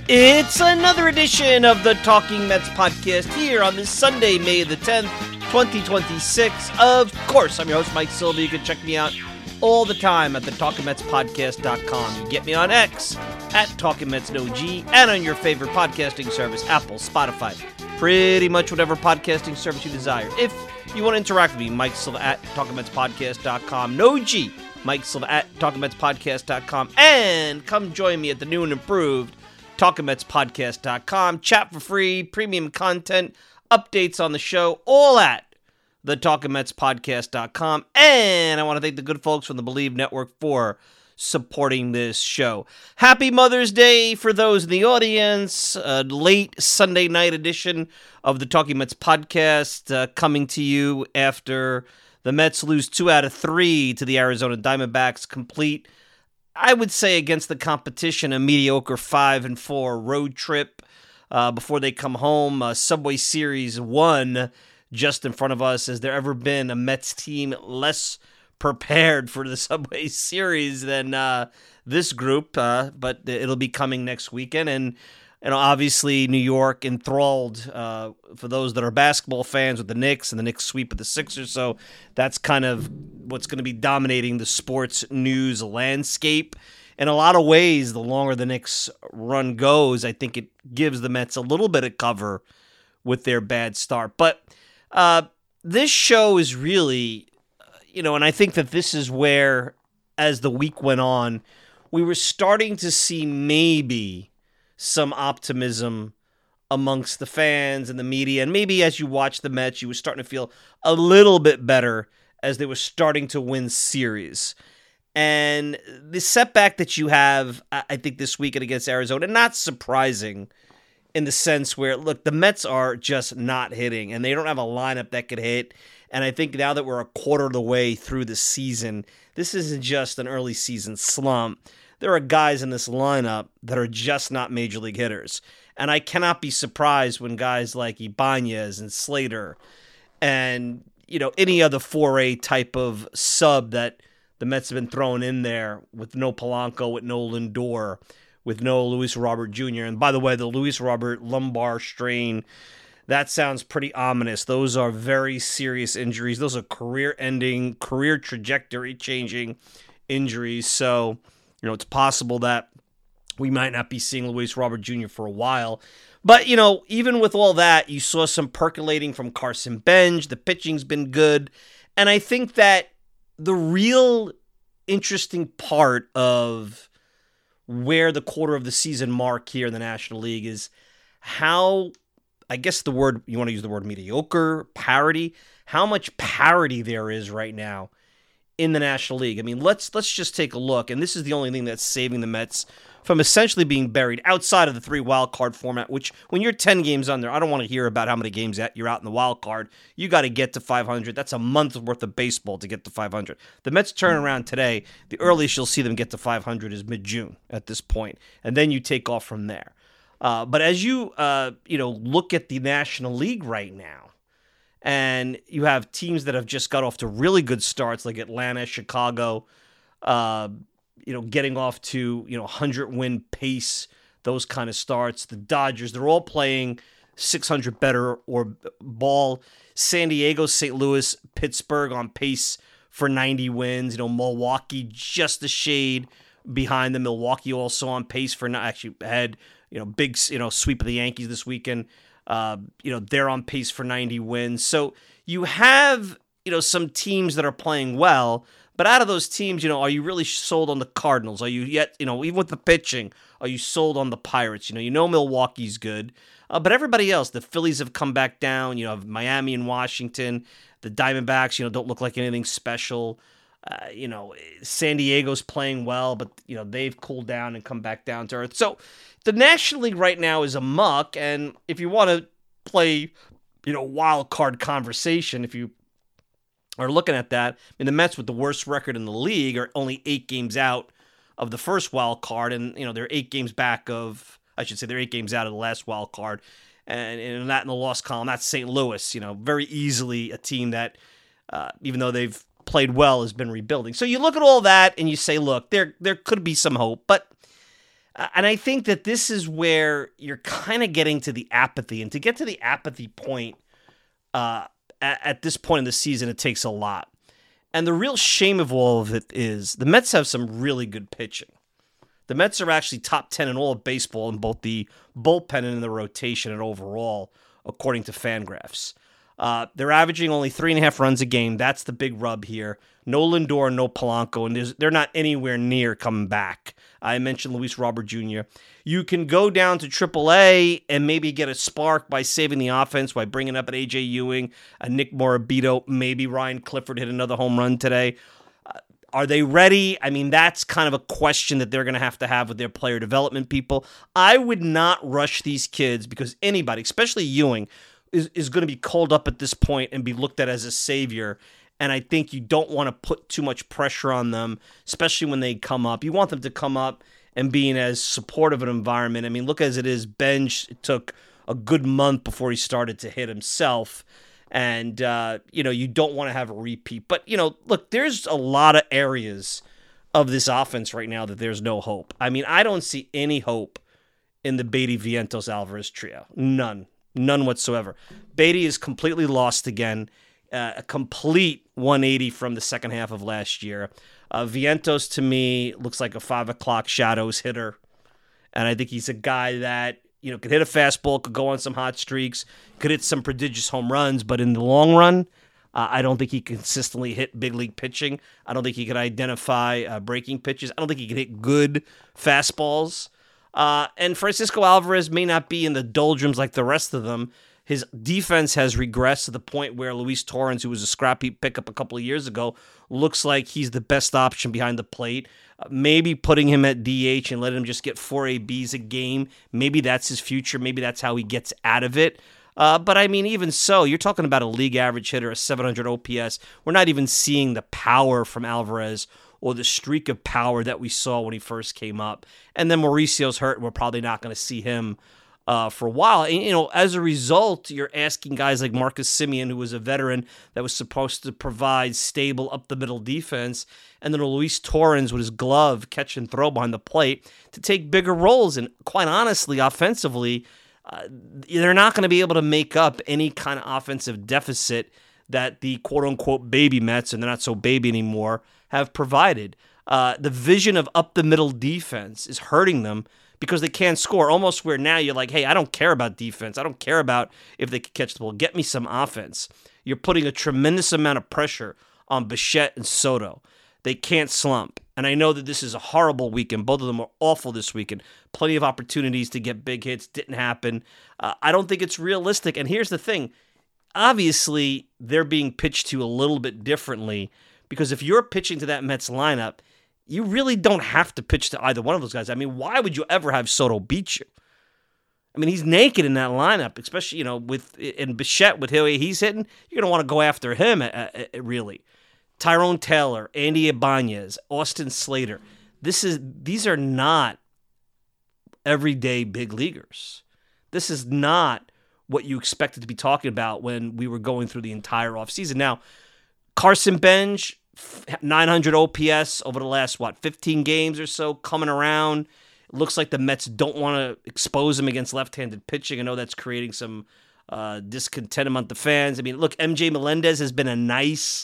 It's another edition of the Talking Mets podcast here on this Sunday, May the 10th, 2026. Of course, I'm your host, Mike Silva. You can check me out all the time at the TalkingMetsPodcast.com. You get me on X at TalkingMetsNoG and on your favorite podcasting service, Apple, Spotify, pretty much whatever podcasting service you desire. If you want to interact with me, Mike Silva at TalkingMetsPodcast.com. No G, Mike Silva at TalkingMetsPodcast.com. And come join me at the new and improved TalkingMetsPodcast.com. Chat for free, premium content, updates on the show, all at the TalkingMetsPodcast.com. And I want to thank the good folks from the Believe Network for supporting this show. Happy Mother's Day for those in the audience. Late Sunday night edition of the Talking Mets podcast coming to you after the Mets lose 2 out of 3 to the Arizona Diamondbacks, complete, I would say, against the competition, a mediocre 5-4 road trip before they come home. Subway Series 1 just in front of us. Has there ever been a Mets team less prepared for the Subway Series than this group? But it'll be coming next weekend. And obviously, New York enthralled for those that are basketball fans with the Knicks and the Knicks sweep of the Sixers. So that's kind of what's going to be dominating the sports news landscape. In a lot of ways, the longer the Knicks run goes, I think it gives the Mets a little bit of cover with their bad start. But this show is really, and I think that this is where, as the week went on, we were starting to see maybe some optimism amongst the fans and the media. And maybe as you watch the Mets, you were starting to feel a little bit better as they were starting to win series. And the setback that you have, I think, this weekend against Arizona, not surprising in the sense where, look, the Mets are just not hitting, and they don't have a lineup that could hit. And I think now that we're a quarter of the way through the season, this isn't just an early season slump. There are guys in this lineup that are just not major league hitters. And I cannot be surprised when guys like Ibanez and Slater and, any other 4A type of sub that the Mets have been throwing in there with no Polanco, with no Lindor, with no Luis Robert Jr. And by the way, the Luis Robert lumbar strain, that sounds pretty ominous. Those are very serious injuries. Those are career-ending, career trajectory-changing injuries. So, it's possible that we might not be seeing Luis Robert Jr. for a while. But, even with all that, you saw some percolating from Carson Bench. The pitching's been good. And I think that the real interesting part of where the quarter of the season mark here in the National League is how, I guess you want to use the word mediocre, parity, how much parity there is right now in the National League. I mean, let's just take a look, and this is the only thing that's saving the Mets from essentially being buried outside of the 3 wild card format, which when you're 10 games under, I don't want to hear about how many games you're out in the wild card. You got to get to 500. That's a month's worth of baseball to get to 500. The Mets turn around today. The earliest you'll see them get to 500 is mid-June at this point, and then you take off from there. But as you look at the National League right now, and you have teams that have just got off to really good starts like Atlanta, Chicago, getting off to 100-win pace, those kind of starts. The Dodgers, they're all playing 600 better or ball. San Diego, St. Louis, Pittsburgh on pace for 90 wins. Milwaukee just a shade behind them. Milwaukee also on pace for actually had big sweep of the Yankees this weekend. They're on pace for 90 wins. So you have, some teams that are playing well, but out of those teams, are you really sold on the Cardinals? Are you yet, even with the pitching, are you sold on the Pirates? Milwaukee's good, but everybody else, the Phillies have come back down. You have Miami and Washington. The Diamondbacks, don't look like anything special. San Diego's playing well, but, they've cooled down and come back down to earth. So the National League right now is a muck, and if you want to play, wild card conversation, if you are looking at that, the Mets with the worst record in the league are only 8 games out of the first wild card, and, they're 8 games back of, they're 8 games out of the last wild card, and that in the loss column, that's St. Louis, very easily a team that, even though they've played well, has been rebuilding. So you look at all that and you say, look, there could be some hope, but And I think that this is where you're kind of getting to the apathy. And to get to the apathy point at this point in the season, it takes a lot. And the real shame of all of it is the Mets have some really good pitching. The Mets are actually top 10 in all of baseball in both the bullpen and in the rotation and overall, according to Fangraphs. They're averaging only 3.5 runs a game. That's the big rub here. No Lindor, no Polanco, and they're not anywhere near coming back. I mentioned Luis Robert Jr. You can go down to AAA and maybe get a spark by saving the offense, by bringing up an A.J. Ewing, a Nick Morabito, maybe Ryan Clifford hit another home run today. Are they ready? I mean, that's kind of a question that they're going to have with their player development people. I would not rush these kids because anybody, especially Ewing, is going to be called up at this point and be looked at as a savior. And I think you don't want to put too much pressure on them, especially when they come up. You want them to come up and be in as supportive an environment. I mean, look as it is, Benj, it took a good month before he started to hit himself. And, you don't want to have a repeat. But, look, there's a lot of areas of this offense right now that there's no hope. I mean, I don't see any hope in the Beatty, Vientos, Alvarez trio. None whatsoever. Beatty is completely lost again. A complete 180 from the second half of last year. Vientos, to me, looks like a 5 o'clock shadows hitter. And I think he's a guy that, could hit a fastball, could go on some hot streaks, could hit some prodigious home runs. But in the long run, I don't think he consistently hit big league pitching. I don't think he could identify breaking pitches. I don't think he could hit good fastballs. And Francisco Alvarez may not be in the doldrums like the rest of them. His defense has regressed to the point where Luis Torrens, who was a scrappy pickup a couple of years ago, looks like he's the best option behind the plate. Maybe putting him at DH and letting him just get 4 ABs a game. Maybe that's his future. Maybe that's how he gets out of it. But I mean, even so, you're talking about a league average hitter, a 700 OPS. We're not even seeing the power from Alvarez or the streak of power that we saw when he first came up. And then Mauricio's hurt, and we're probably not going to see him for a while. And, as a result, you're asking guys like Marcus Semien, who was a veteran that was supposed to provide stable up-the-middle defense, and then Luis Torrens with his glove, catch and throw behind the plate, to take bigger roles. And quite honestly, offensively, they're not going to be able to make up any kind of offensive deficit that the quote-unquote baby Mets, and they're not so baby anymore, have provided. The vision of up-the-middle defense is hurting them because they can't score, almost where now you're like, hey, I don't care about defense. I don't care about if they can catch the ball. Get me some offense. You're putting a tremendous amount of pressure on Bichette and Soto. They can't slump. And I know that this is a horrible weekend. Both of them are awful this weekend. Plenty of opportunities to get big hits. Didn't happen. I don't think it's realistic. And here's the thing. Obviously, they're being pitched to a little bit differently because if you're pitching to that Mets lineup, you really don't have to pitch to either one of those guys. I mean, why would you ever have Soto beat you? I mean, he's naked in that lineup, especially, in Bichette with who he's hitting. You're going to want to go after him, really. Tyrone Taylor, Andy Ibanez, Austin Slater. These are not everyday big leaguers. This is not what you expected to be talking about when we were going through the entire offseason. Now, Carson Benj, 900 OPS over the last, 15 games or so, coming around. It looks like the Mets don't want to expose him against left-handed pitching. I know that's creating some discontent among the fans. I mean, look, MJ Melendez has been a nice,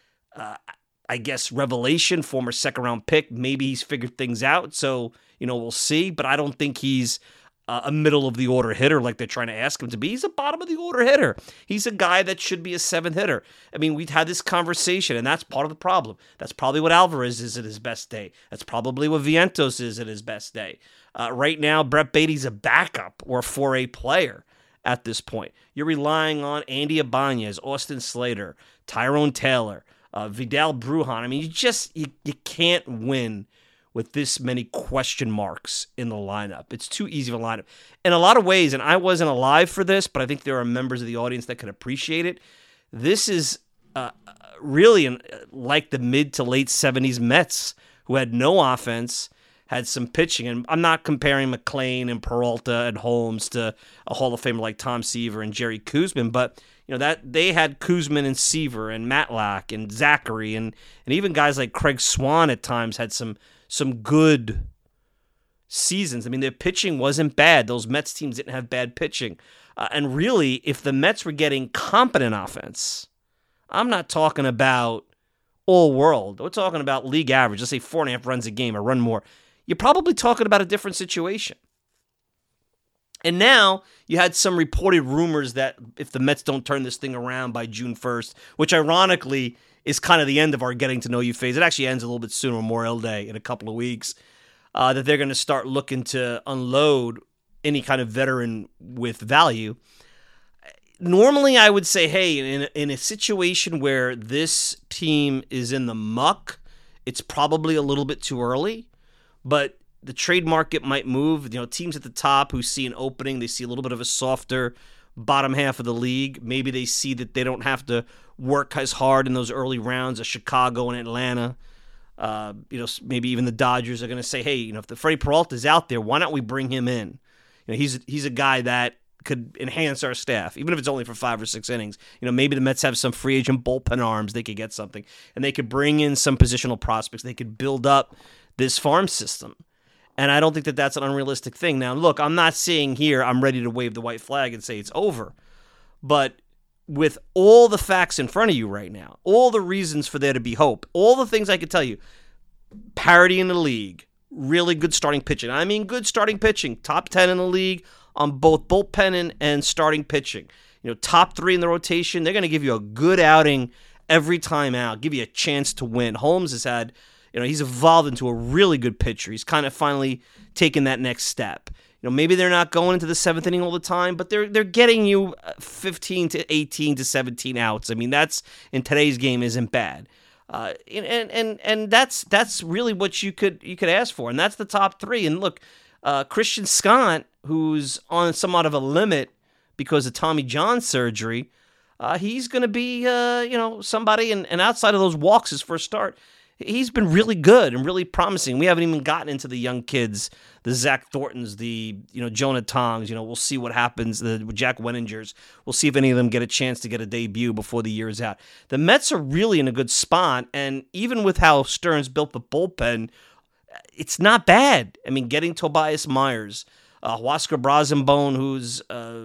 revelation, former second-round pick. Maybe he's figured things out, so, we'll see. But I don't think he's a middle-of-the-order hitter like they're trying to ask him to be. He's a bottom-of-the-order hitter. He's a guy that should be a seventh hitter. I mean, we've had this conversation, and that's part of the problem. That's probably what Alvarez is at his best day. That's probably what Vientos is at his best day. Right now, Brett Beatty's a backup or a 4A player at this point. You're relying on Andy Ibanez, Austin Slater, Tyrone Taylor, Vidal Brujan. I mean, you can't win with this many question marks in the lineup. It's too easy of a lineup. In a lot of ways, and I wasn't alive for this, but I think there are members of the audience that can appreciate it. This is really like the mid to late 70s Mets, who had no offense, had some pitching. And I'm not comparing McClain and Peralta and Holmes to a Hall of Famer like Tom Seaver and Jerry Koosman, but that they had Koosman and Seaver and Matlack and Zachary and even guys like Craig Swan at times had some good, seasons. I mean, their pitching wasn't bad. Those Mets teams didn't have bad pitching. And really, if the Mets were getting competent offense, I'm not talking about all world. We're talking about league average. Let's say 4.5 runs a game or run more. You're probably talking about a different situation. And now you had some reported rumors that if the Mets don't turn this thing around by June 1st, which ironically is kind of the end of our getting to know you phase. It actually ends a little bit sooner, Memorial Day, in a couple of weeks, that they're going to start looking to unload any kind of veteran with value. Normally, I would say, hey, in a situation where this team is in the muck, it's probably a little bit too early, but the trade market might move. You know, teams at the top who see an opening, they see a little bit of a softer bottom half of the league. Maybe they see that they don't have to work as hard in those early rounds as Chicago and Atlanta. Maybe even the Dodgers are going to say, hey, if the Freddie Peralta is out there, why not we bring him in? He's a guy that could enhance our staff, even if it's only for 5 or 6 innings. Maybe the Mets have some free agent bullpen arms. They could get something, and they could bring in some positional prospects. They could build up this farm system. And I don't think that that's an unrealistic thing. Now, look, I'm not saying here I'm ready to wave the white flag and say it's over. But with all the facts in front of you right now, all the reasons for there to be hope, all the things I could tell you, parity in the league, really good starting pitching. I mean good starting pitching, top 10 in the league on both bullpen and starting pitching. Top 3 in the rotation. They're going to give you a good outing every time out, give you a chance to win. Holmes has had... he's evolved into a really good pitcher. He's kind of finally taken that next step. Maybe they're not going into the 7th inning all the time, but they're getting you 15 to 18 to 17 outs. I mean, that's in today's game isn't bad. And that's really what you could ask for, and that's the top 3. And look, Christian Scott, who's on somewhat of a limit because of Tommy John surgery, he's going to be somebody, and outside of those walks, his first start. He's been really good and really promising. We haven't even gotten into the young kids, the Zach Thorntons, the Jonah Tongs. We'll see what happens. The Jack Weningers. We'll see if any of them get a chance to get a debut before the year is out. The Mets are really in a good spot, and even with how Stearns built the bullpen, it's not bad. I mean, getting Tobias Myers, Huascar Brazoban, who's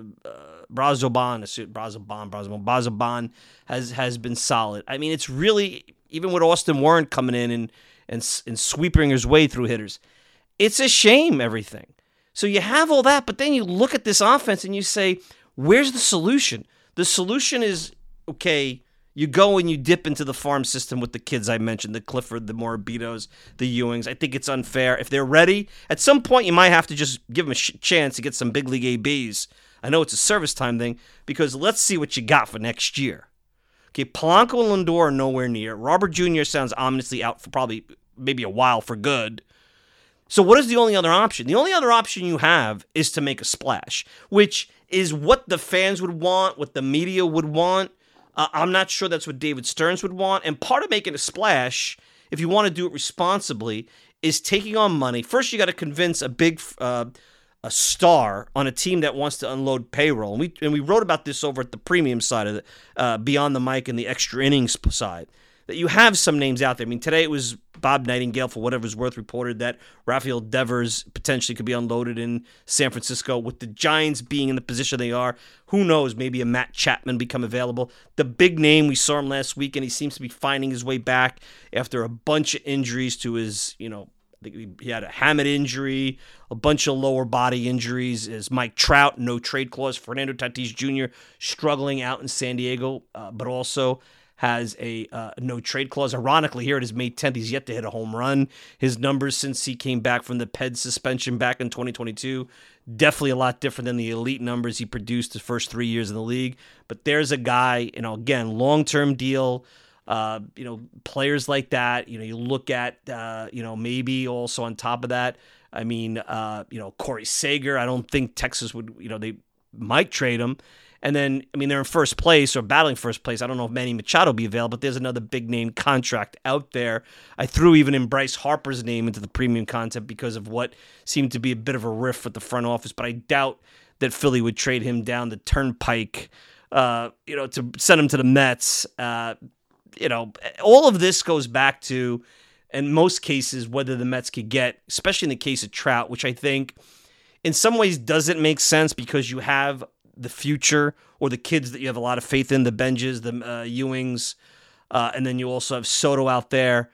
Brazoban has been solid. I mean, it's really. Even with Austin Warren coming in and sweeping his way through hitters, it's a shame, everything. So you have all that, but then you look at this offense and you say, where's the solution? The solution is, okay, you go and you dip into the farm system with the kids I mentioned, the Clifford, the Morabitos, the Ewings. I think it's unfair. If they're ready, at some point you might have to just give them a chance to get some big league ABs. I know it's a service time thing, because let's see what you got for next year. Okay, Polanco and Lindor are nowhere near. Robert Jr. sounds ominously out for probably maybe a while for good. So what is the only other option? The only other option you have is to make a splash, which is what the fans would want, what the media would want. I'm not sure that's what David Stearns would want. And part of making a splash, if you want to do it responsibly, is taking on money. First, you got to convince a star on a team that wants to unload payroll. And we wrote about this over at the premium side of the Beyond the Mic and the extra innings side, that you have some names out there. I mean, today it was Bob Nightingale, for whatever it's worth, reported that Rafael Devers potentially could be unloaded in San Francisco. With the Giants being in the position they are, who knows, maybe a Matt Chapman become available. The big name, we saw him last week, and he seems to be finding his way back after a bunch of injuries to his, I think he had a hamate injury, a bunch of lower body injuries. Is Mike Trout, no trade clause. Fernando Tatis Jr. struggling out in San Diego, but also has a no trade clause. Ironically, here it is May 10th. He's yet to hit a home run. His numbers since he came back from the PED suspension back in 2022, definitely a lot different than the elite numbers he produced his first 3 years in the league. But there's a guy, again, long-term deal. Players like that, you look at, maybe also on top of that, I mean, Corey Seager, I don't think Texas would, they might trade him. And then, I mean, they're in first place or battling first place. I don't know if Manny Machado will be available, but there's another big name contract out there. I threw even in Bryce Harper's name into the premium content because of what seemed to be a bit of a rift with the front office, but I doubt that Philly would trade him down the turnpike, to send him to the Mets. All of this goes back to, in most cases, whether the Mets could get, especially in the case of Trout, which I think in some ways doesn't make sense because you have the future or the kids that you have a lot of faith in, the Benjes, the Ewings, and then you also have Soto out there.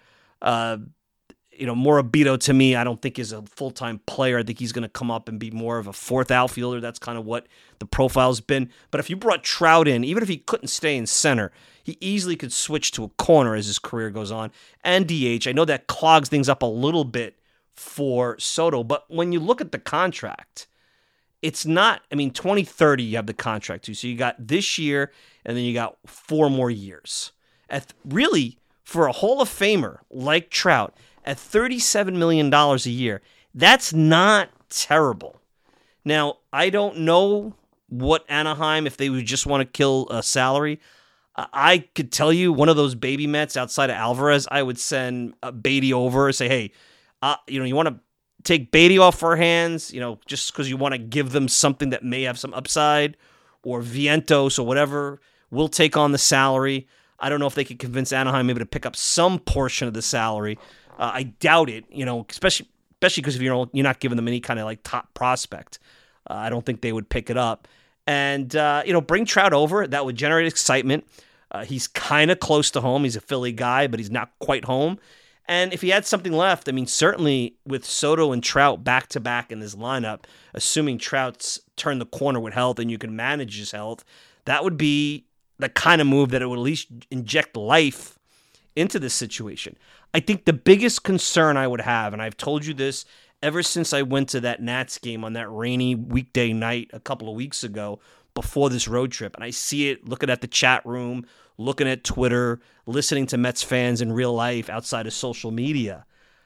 Morabito to me, I don't think is a full-time player. I think he's going to come up and be more of a fourth outfielder. That's kind of what the profile's been. But if you brought Trout in, even if he couldn't stay in center, he easily could switch to a corner as his career goes on. And DH, I know that clogs things up a little bit for Soto, but when you look at the contract, it's not, 2030 you have the contract too. So you got this year, and then you got 4 more years. Really, for a Hall of Famer like Trout, at $37 million a year, that's not terrible. Now, I don't know what Anaheim, if they would just want to kill a salary. I could tell you one of those baby Mets outside of Alvarez, I would send Beatty over and say, hey, you want to take Beatty off our hands, just because you want to give them something that may have some upside, or Vientos or whatever, we'll take on the salary. I don't know if they could convince Anaheim maybe to pick up some portion of the salary. I doubt it, especially because if you're not giving them any kind of like top prospect. I don't think they would pick it up. And, bring Trout over. That would generate excitement. He's kind of close to home. He's a Philly guy, but he's not quite home. And if he had something left, certainly with Soto and Trout back-to-back in this lineup, assuming Trout's turned the corner with health and you can manage his health, that would be the kind of move that it would at least inject life into this situation. I think the biggest concern I would have, and I've told you this ever since I went to that Nats game on that rainy weekday night a couple of weeks ago before this road trip, and I see it looking at the chat room, looking at Twitter, listening to Mets fans in real life outside of social media,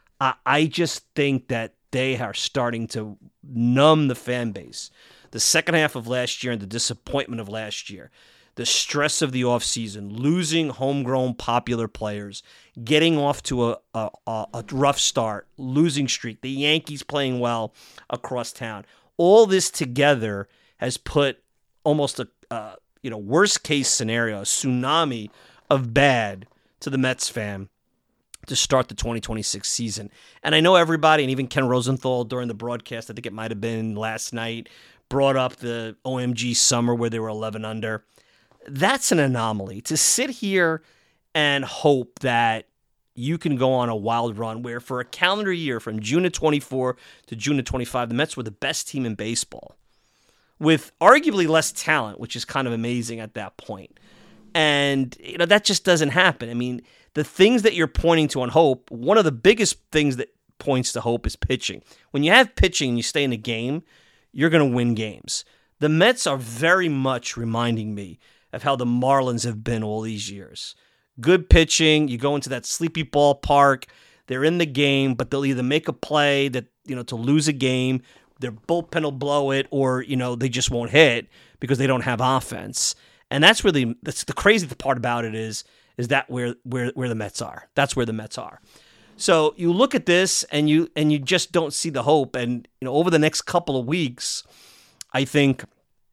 I just think that they are starting to numb the fan base. The second half of last year and the disappointment of last year, the stress of the offseason, losing homegrown popular players, getting off to a rough start, losing streak, the Yankees playing well across town. All this together has put almost a worst case scenario, a tsunami of bad to the Mets fan to start the 2026 season. And I know everybody, and even Ken Rosenthal during the broadcast, I think it might have been last night, brought up the OMG summer where they were 11 under. That's an anomaly. To sit here and hope that you can go on a wild run where for a calendar year from June of 24 to June of 25, the Mets were the best team in baseball with arguably less talent, which is kind of amazing at that point. And, that just doesn't happen. The things that you're pointing to on hope, one of the biggest things that points to hope is pitching. When you have pitching and you stay in the game, you're going to win games. The Mets are very much reminding me of how the Marlins have been all these years. Good pitching, you go into that sleepy ballpark, they're in the game, but they'll either make a play that, to lose a game, their bullpen will blow it, or, they just won't hit because they don't have offense. And that's the crazy part about it is that where the Mets are. That's where the Mets are. So you look at this and you just don't see the hope. And, over the next couple of weeks, I think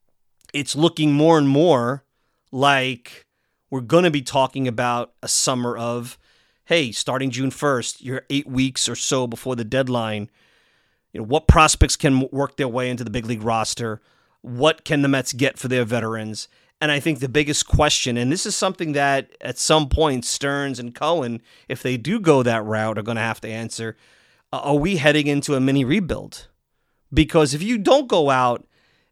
it's looking more and more like we're going to be talking about a summer of, hey, starting June 1st, you're 8 weeks or so before the deadline. What prospects can work their way into the big league roster? What can the Mets get for their veterans? And I think the biggest question, and this is something that at some point Stearns and Cohen, if they do go that route, are going to have to answer, are we heading into a mini rebuild? Because if you don't go out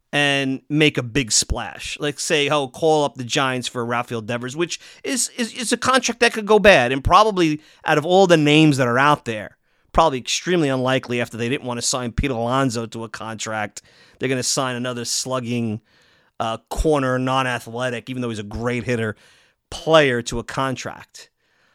and make a big splash, like say, call up the Giants for Rafael Devers, which is a contract that could go bad, and probably out of all the names that are out there, probably extremely unlikely after they didn't want to sign Pete Alonso to a contract, they're going to sign another slugging corner, non-athletic, even though he's a great hitter, player to a contract.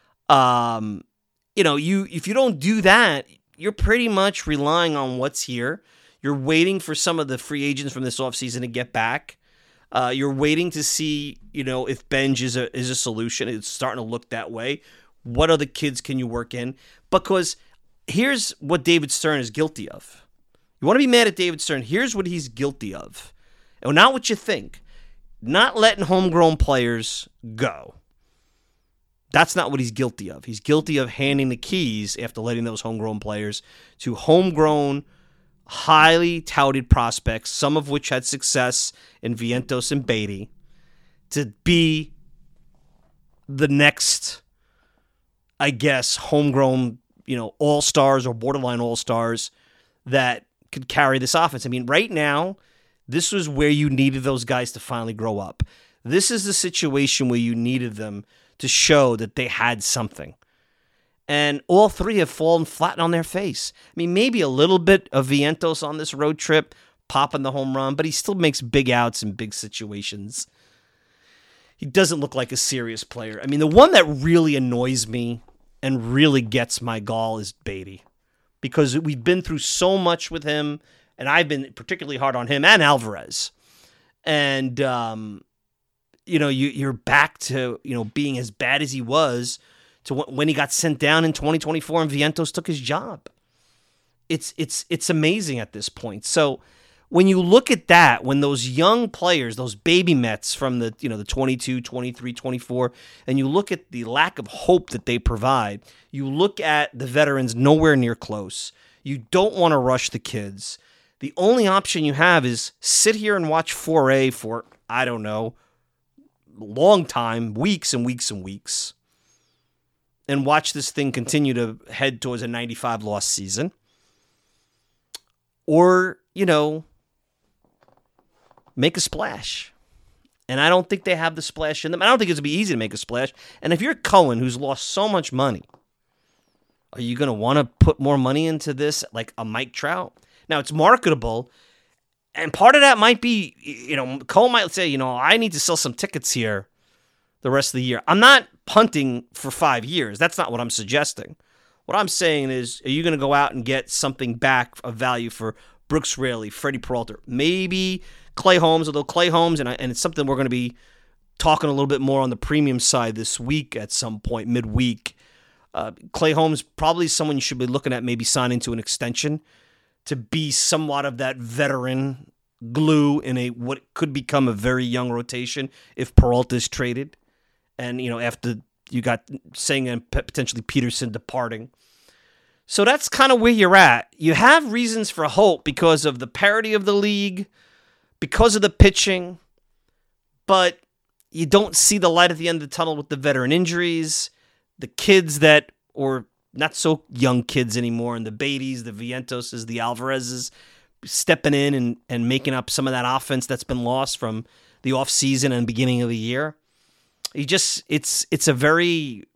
If you don't do that, you're pretty much relying on what's here. You're waiting for some of the free agents from this offseason to get back. You're waiting to see, if Benj is a solution. It's starting to look that way. What other kids can you work in? Because here's what David Stern is guilty of. You want to be mad at David Stern? Here's what he's guilty of. And not what you think. Not letting homegrown players go. That's not what he's guilty of. He's guilty of handing the keys after letting those homegrown players to homegrown, highly touted prospects, some of which had success in Vientos and Beatty, to be the next, I guess, homegrown, all-stars or borderline all-stars that could carry this offense. I mean, right now, this was where you needed those guys to finally grow up. This is the situation where you needed them to show that they had something. And all three have fallen flat on their face. I mean, maybe a little bit of Vientos on this road trip, popping the home run, but he still makes big outs in big situations. He doesn't look like a serious player. I mean, the one that really annoys me and really gets my gall is Beatty, because we've been through so much with him, and I've been particularly hard on him and Alvarez. And, you're back to, being as bad as he was to when he got sent down in 2024 and Vientos took his job. It's amazing at this point. So when you look at that, when those young players, those baby Mets from the 22, 23, 24, and you look at the lack of hope that they provide, you look at the veterans nowhere near close. You don't want to rush the kids. The only option you have is sit here and watch 4A for, I don't know, long time, weeks and weeks and weeks, and watch this thing continue to head towards a 95 loss season. Or, make a splash. And I don't think they have the splash in them. I don't think it's going to be easy to make a splash. And if you're Cohen, who's lost so much money, are you going to want to put more money into this like a Mike Trout? Now, it's marketable. And part of that might be, Cole might say, I need to sell some tickets here the rest of the year. I'm not punting for 5 years. That's not what I'm suggesting. What I'm saying is, are you going to go out and get something back of value for Brooks Raley, Freddie Peralta, maybe Clay Holmes, although Clay Holmes, and it's something we're going to be talking a little bit more on the premium side this week at some point, midweek. Clay Holmes, probably someone you should be looking at maybe signing to an extension to be somewhat of that veteran glue in what could become a very young rotation if Peralta is traded. And, after you got Singh and potentially Peterson departing. So that's kind of where you're at. You have reasons for hope because of the parity of the league, because of the pitching, but you don't see the light at the end of the tunnel with the veteran injuries, the kids that, or not so young kids anymore, and the Beattys, the Vientoses, the Alvarezes, stepping in and making up some of that offense that's been lost from the offseason and beginning of the year. It's a very,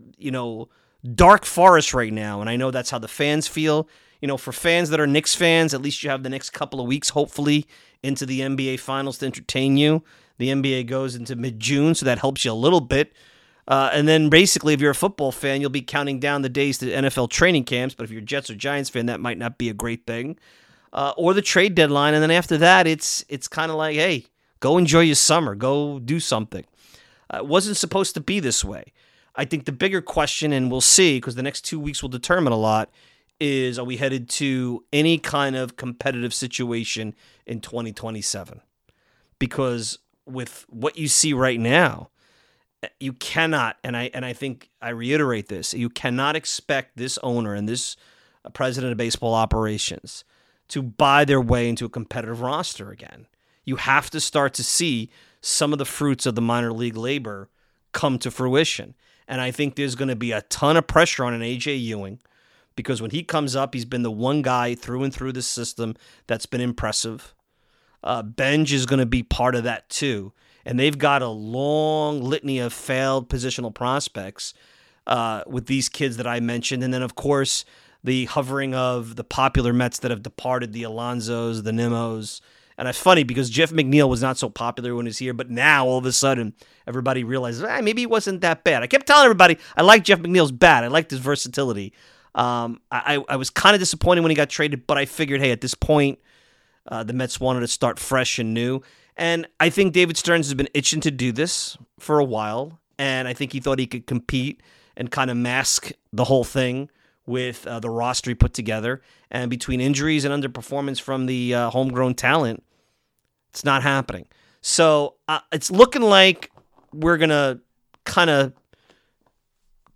dark forest right now, and I know that's how the fans feel. For fans that are Knicks fans, at least you have the next couple of weeks, hopefully, into the NBA Finals to entertain you. The NBA goes into mid-June, so that helps you a little bit. And then basically, if you're a football fan, you'll be counting down the days to NFL training camps, but if you're a Jets or Giants fan, that might not be a great thing. Or the trade deadline, and then after that, it's kind of like, hey, go enjoy your summer. Go do something. It wasn't supposed to be this way. I think the bigger question, and we'll see, because the next 2 weeks will determine a lot, is are we headed to any kind of competitive situation in 2027? Because with what you see right now, you cannot, and I think I reiterate this, you cannot expect this owner and this president of baseball operations to buy their way into a competitive roster again. You have to start to see some of the fruits of the minor league labor come to fruition. And I think there's going to be a ton of pressure on an A.J. Ewing because when he comes up, he's been the one guy through and through the system that's been impressive. Benj is going to be part of that too. And they've got a long litany of failed positional prospects with these kids that I mentioned. And then, of course, the hovering of the popular Mets that have departed, the Alonsos, the Nimos. And it's funny because Jeff McNeil was not so popular when he was here, but now all of a sudden everybody realizes maybe he wasn't that bad. I kept telling everybody I like Jeff McNeil's bat. I liked his versatility. I was kind of disappointed when he got traded, but I figured, hey, at this point, the Mets wanted to start fresh and new. And I think David Stearns has been itching to do this for a while, and I think he thought he could compete and kind of mask the whole thing with the roster he put together. And between injuries and underperformance from the homegrown talent, it's not happening. So it's looking like we're going to kind of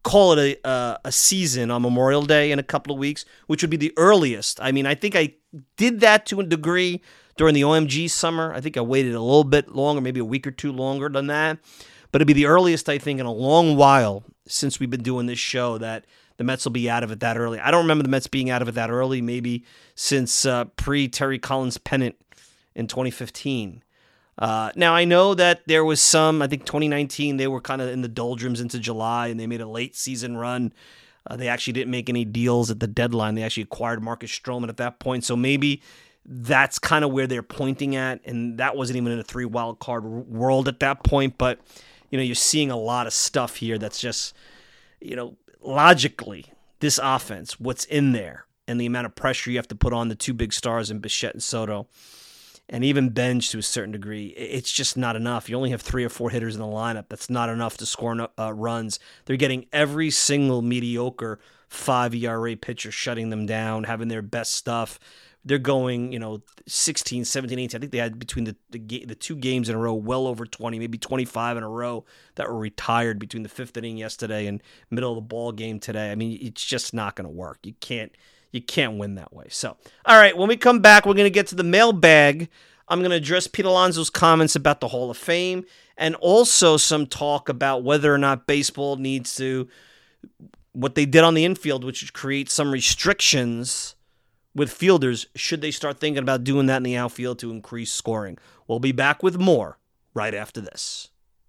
call it a season on Memorial Day in a couple of weeks, which would be the earliest. I mean, I think I did that to a degree during the OMG summer. I think I waited a little bit longer, maybe a week or two longer than that. But it'd be the earliest, I think, in a long while since we've been doing this show that the Mets will be out of it that early. I don't remember the Mets being out of it that early, maybe since pre-Terry Collins pennant in 2015. Now, I know that there was I think 2019, they were kind of in the doldrums into July, and they made a late season run. They actually didn't make any deals at the deadline. They actually acquired Marcus Stroman at that point. So maybe that's kind of where they're pointing at, and that wasn't even in a 3 wild card world at that point. But, you're seeing a lot of stuff here that's just, logically, this offense, what's in there, and the amount of pressure you have to put on the 2 big stars in Bichette and Soto, and even Benj to a certain degree, it's just not enough. You only have 3 or 4 hitters in the lineup. That's not enough to score runs. They're getting every single mediocre 5 ERA pitcher shutting them down, having their best stuff. They're going, 16, 17, 18. I think they had between the 2 games in a row well over 20, maybe 25 in a row that were retired between the 5th inning yesterday and middle of the ball game today. I mean, it's just not going to work. You can't win that way. So, all right, when we come back, we're going to get to the mailbag. I'm going to address Pete Alonso's comments about the Hall of Fame and also some talk about whether or not baseball needs to, what they did on the infield, which is create some restrictions with fielders. Should they start thinking about doing that in the outfield to increase scoring? We'll be back with more right after this.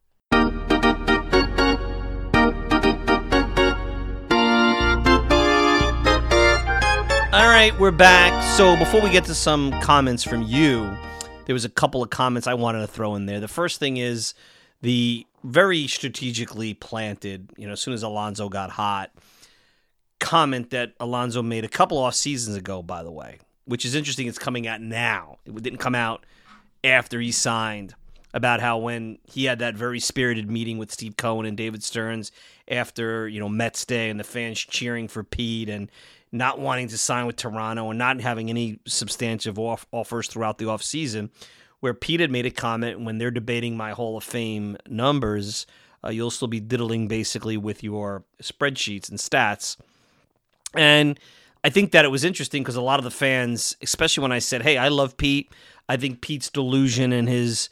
All right, we're back. So before we get to some comments from you, there was a couple of comments I wanted to throw in there. The first thing is the very strategically planted, as soon as Alonso got hot, comment that Alonso made a couple off seasons ago, by the way, which is interesting. It's coming out now. It didn't come out after he signed, about how when he had that very spirited meeting with Steve Cohen and David Stearns after, Mets Day and the fans cheering for Pete and not wanting to sign with Toronto and not having any substantive offers throughout the offseason, where Pete had made a comment, when they're debating my Hall of Fame numbers, you'll still be diddling basically with your spreadsheets and stats. And I think that it was interesting because a lot of the fans, especially when I said, hey, I love Pete, I think Pete's delusion and his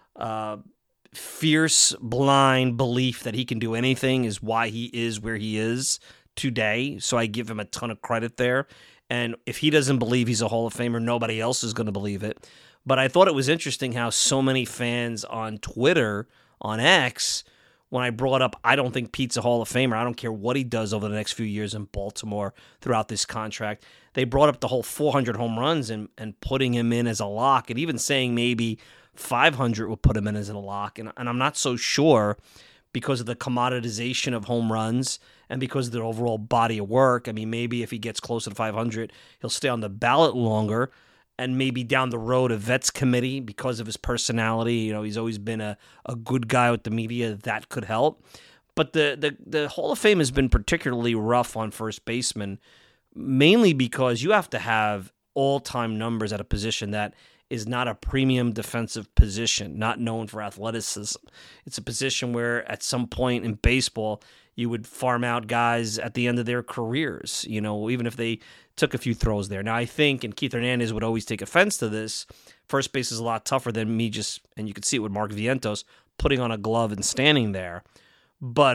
fierce, blind belief that he can do anything is why he is where he is today. So I give him a ton of credit there. And if he doesn't believe he's a Hall of Famer, nobody else is going to believe it. But I thought it was interesting how so many fans on Twitter, on X, when I brought up, I don't think Pete's a Hall of Famer, I don't care what he does over the next few years in Baltimore throughout this contract, they brought up the whole 400 home runs and putting him in as a lock, and even saying maybe 500 would put him in as a lock. And I'm not so sure, because of the commoditization of home runs and because of the overall body of work. I mean, maybe if he gets closer to 500, he'll stay on the ballot longer, and maybe down the road a vets committee, because of his personality. He's always been a good guy with the media. That could help. But the Hall of Fame has been particularly rough on first baseman, mainly because you have to have all-time numbers at a position that is not a premium defensive position, not known for athleticism. It's a position where at some point in baseball, you would farm out guys at the end of their careers, even if they took a few throws there. Now, I think, and Keith Hernandez would always take offense to this, first base is a lot tougher than me and you could see it with Mark Vientos, putting on a glove and standing there. But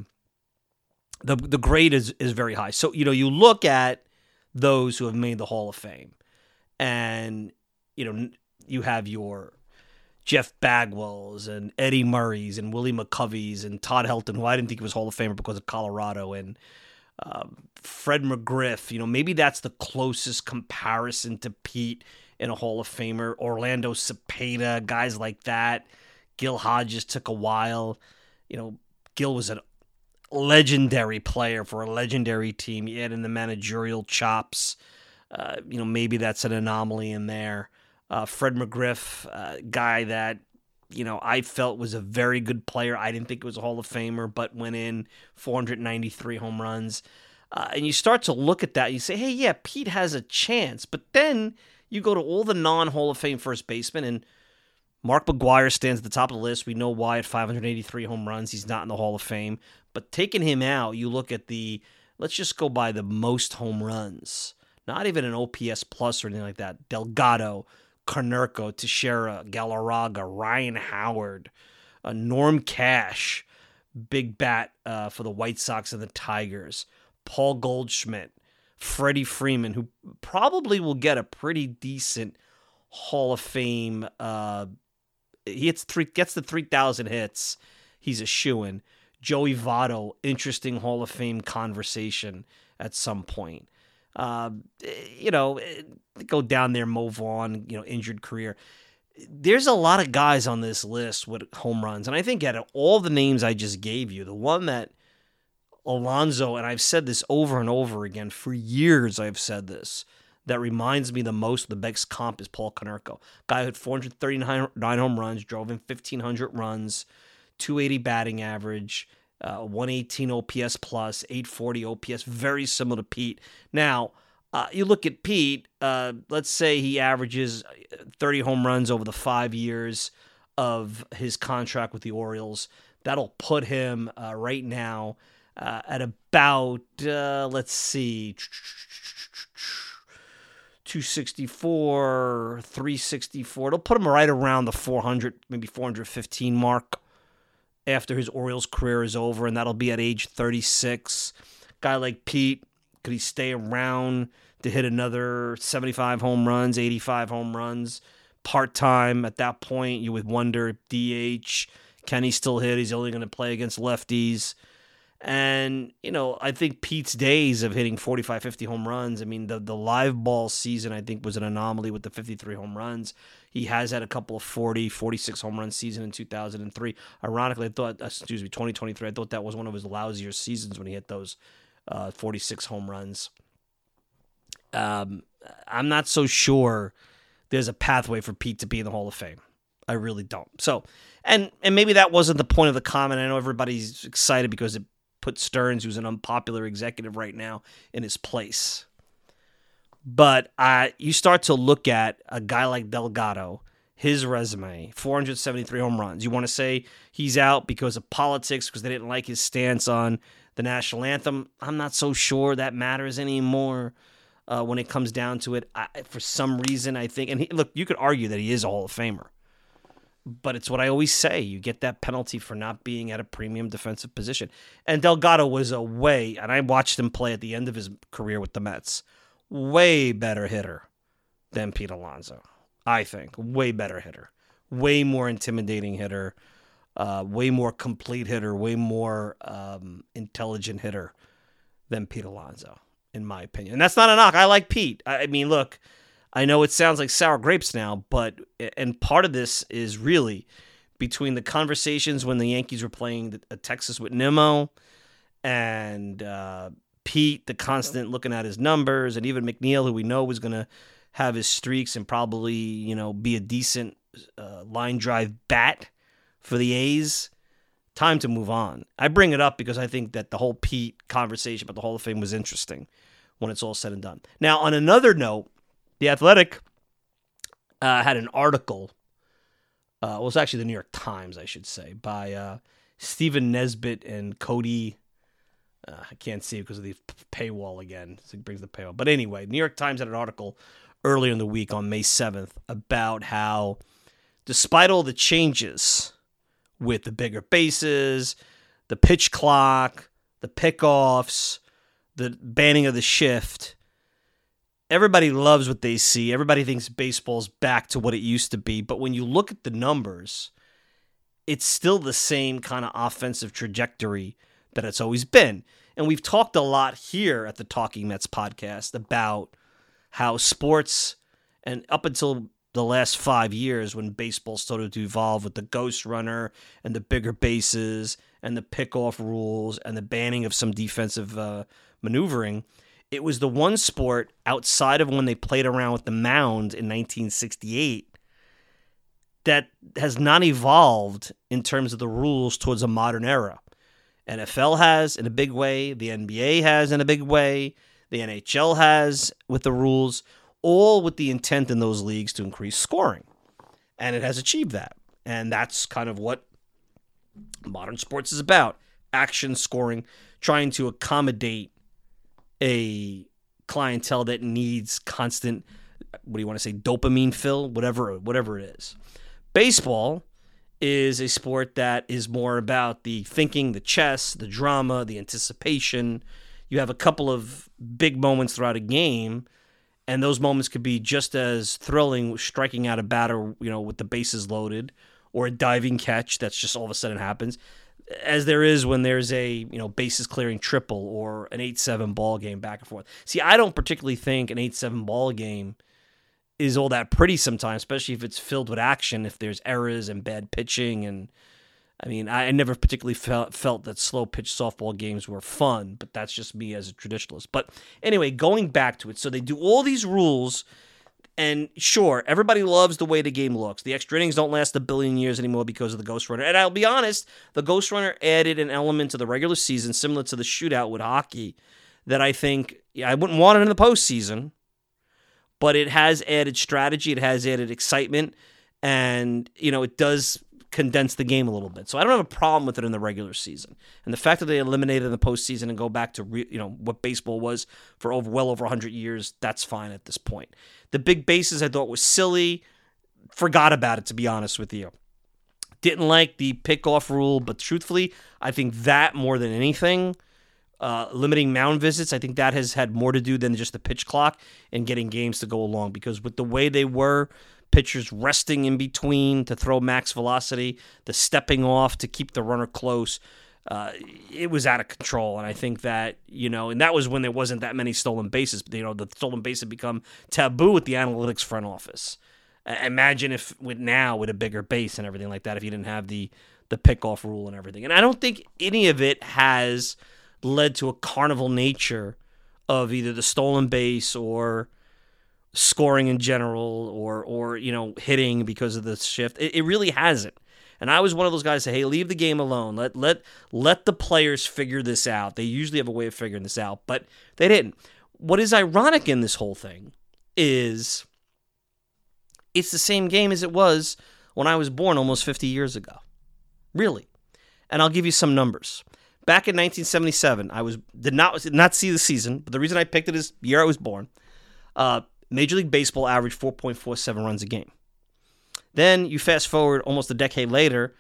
the grade is very high. So, you look at those who have made the Hall of Fame, and, you have your Jeff Bagwells and Eddie Murrays and Willie McCoveys and Todd Helton, who I didn't think he was Hall of Famer because of Colorado, and Fred McGriff. Maybe that's the closest comparison to Pete in a Hall of Famer. Orlando Cepeda, guys like that. Gil Hodges took a while. Gil was a legendary player for a legendary team. You add in the managerial chops. Maybe that's an anomaly in there. Fred McGriff, guy that, I felt was a very good player. I didn't think it was a Hall of Famer, but went in 493 home runs. And you start to look at that, and you say, hey, yeah, Pete has a chance. But then you go to all the non-Hall of Fame first basemen, and Mark McGwire stands at the top of the list. We know why at 583 home runs. He's not in the Hall of Fame. But taking him out, you look at let's just go by the most home runs. Not even an OPS plus or anything like that. Delgado, Konerko, Teixeira, Galarraga, Ryan Howard, Norm Cash, big bat for the White Sox and the Tigers, Paul Goldschmidt, Freddie Freeman, who probably will get a pretty decent Hall of Fame. He gets the 3,000 hits. He's a shoo-in. Joey Votto, interesting Hall of Fame conversation at some point. Go down there, Mo Vaughn, injured career. There's a lot of guys on this list with home runs. And I think out of all the names I just gave you, the one that Alonso, and I've said this over and over again, for years I've said this, that reminds me the most of the best comp is Paul Konerko. Guy who had 439 home runs, drove in 1,500 runs, 280 batting average, 118 OPS plus, 840 OPS, very similar to Pete. Now, you look at Pete, let's say he averages 30 home runs over the 5 years of his contract with the Orioles. That'll put him right now at about, let's see, 264, 364. It'll put him right around the 400, maybe 415 mark after his Orioles career is over, and that'll be at age 36. Guy like Pete, could he stay around to hit another 75 home runs, 85 home runs, part-time? At that point, you would wonder, DH, can he still hit? He's only going to play against lefties. And, I think Pete's days of hitting 45, 50 home runs, I mean, the live ball season, I think, was an anomaly with the 53 home runs. He has had a couple of 40, 46 home run season in 2003. Ironically, 2023, I thought that was one of his lousier seasons when he hit those 46 home runs. I'm not so sure there's a pathway for Pete to be in the Hall of Fame. I really don't. So, and maybe that wasn't the point of the comment. I know everybody's excited because it put Stearns, who's an unpopular executive right now, in his place. But you start to look at a guy like Delgado, his resume, 473 home runs. You want to say he's out because of politics, because they didn't like his stance on the national anthem? I'm not so sure that matters anymore when it comes down to it. For some reason, I think, and look, you could argue that he is a Hall of Famer. But it's what I always say. You get that penalty for not being at a premium defensive position. And Delgado was and I watched him play at the end of his career with the Mets, way better hitter than Pete Alonso, I think. Way better hitter. Way more intimidating hitter. Way more complete hitter. Way more intelligent hitter than Pete Alonso, in my opinion. And that's not a knock. I like Pete. I mean, look, I know it sounds like sour grapes now, and part of this is really between the conversations when the Yankees were playing Texas with Nimmo and Pete, the constant looking at his numbers, and even McNeil, who we know was going to have his streaks and probably, be a decent line drive bat for the A's. Time to move on. I bring it up because I think that the whole Pete conversation about the Hall of Fame was interesting when it's all said and done. Now, on another note, The Athletic had an article, it was actually the New York Times, I should say, by Stephen Nesbitt and Cody. I can't see it because of the paywall again. So it brings the paywall. But anyway, New York Times had an article earlier in the week on May 7th about how, despite all the changes with the bigger bases, the pitch clock, the pickoffs, the banning of the shift, everybody loves what they see. Everybody thinks baseball's back to what it used to be. But when you look at the numbers, it's still the same kind of offensive trajectory that it's always been. And we've talked a lot here at the Talking Mets podcast about how sports, and up until the last 5 years when baseball started to evolve with the ghost runner and the bigger bases and the pickoff rules and the banning of some defensive maneuvering, it was the one sport outside of when they played around with the mound in 1968 that has not evolved in terms of the rules towards a modern era. NFL has in a big way, the NBA has in a big way, the NHL has with the rules, all with the intent in those leagues to increase scoring. And it has achieved that. And that's kind of what modern sports is about. Action, scoring, trying to accommodate a clientele that needs constant, what do you want to say, dopamine fill, whatever it is. Baseball is a sport that is more about the thinking, the chess, the drama, the anticipation. You have a couple of big moments throughout a game, and those moments could be just as thrilling, striking out a batter, with the bases loaded, or a diving catch that's just all of a sudden happens, as there is when there's a bases clearing triple or an 8-7 ball game back and forth. See, I don't particularly think an 8-7 ball game is all that pretty sometimes, especially if it's filled with action, if there's errors and bad pitching. And I never particularly felt that slow pitch softball games were fun, but that's just me as a traditionalist. But anyway, going back to it, so they do all these rules, and sure, everybody loves the way the game looks. The extra innings don't last a billion years anymore because of the Ghost Runner. And I'll be honest, the Ghost Runner added an element to the regular season, similar to the shootout with hockey, that I think I wouldn't want it in the postseason. But it has added strategy, it has added excitement, and it does condense the game a little bit. So I don't have a problem with it in the regular season. And the fact that they eliminated it in the postseason and go back to what baseball was for well over 100 years, that's fine at this point. The big bases I thought was silly. Forgot about it, to be honest with you. Didn't like the pickoff rule, but truthfully, I think that more than anything, limiting mound visits, I think that has had more to do than just the pitch clock and getting games to go along. Because with the way they were, pitchers resting in between to throw max velocity, the stepping off to keep the runner close, it was out of control. And I think that, and that was when there wasn't that many stolen bases. The stolen bases had become taboo with the analytics front office. Imagine if with a bigger base and everything like that, if you didn't have the pickoff rule and everything. And I don't think any of it has led to a carnival nature of either the stolen base or scoring in general or hitting because of the shift. It really hasn't. And I was one of those guys that, hey, leave the game alone. Let the players figure this out. They usually have a way of figuring this out, but they didn't. What is ironic in this whole thing is it's the same game as it was when I was born almost 50 years ago. Really. And I'll give you some numbers. Back in 1977, I did not see the season, but the reason I picked it is the year I was born. Major League Baseball averaged 4.47 runs a game. Then you fast forward almost a decade later,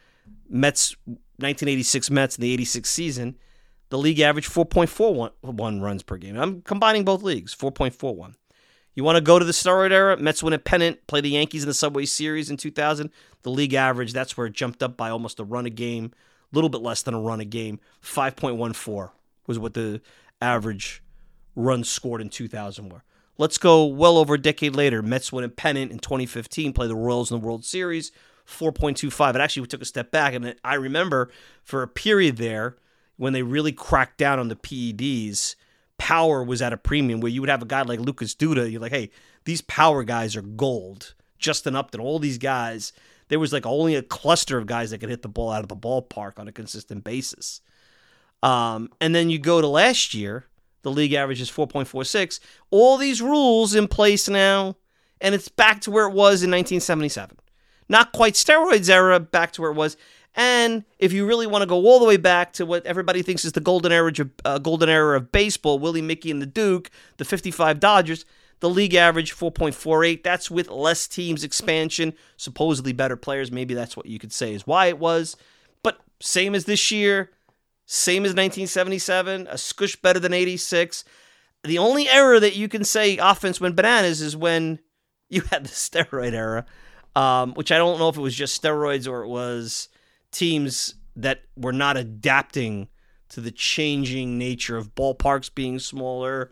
1986 Mets in the 86 season, the league averaged 4.41 runs per game. I'm combining both leagues, 4.41. You want to go to the steroid era? Mets win a pennant, play the Yankees in the Subway Series in 2000. The league average, that's where it jumped up by almost a run a game. Little bit less than a run a game. 5.14 was what the average runs scored in 2000 were. Let's go well over a decade later. Mets win a pennant in 2015, play the Royals in the World Series, 4.25. It actually took a step back, and I remember for a period there when they really cracked down on the PEDs, power was at a premium where you would have a guy like Lucas Duda. You're like, hey, these power guys are gold. Justin Upton, all these guys. There was like only a cluster of guys that could hit the ball out of the ballpark on a consistent basis. And then you go to last year, the league average is 4.46. All these rules in place now, and it's back to where it was in 1977. Not quite steroids era, back to where it was. And if you really want to go all the way back to what everybody thinks is the golden era of baseball, Willie, Mickey, and the Duke, the 55 Dodgers, the league average 4.48. That's with less teams expansion, supposedly better players. Maybe that's what you could say is why it was. But same as this year, same as 1977, a skush better than 86. The only era that you can say offense went bananas is when you had the steroid era, which I don't know if it was just steroids or it was teams that were not adapting to the changing nature of ballparks being smaller,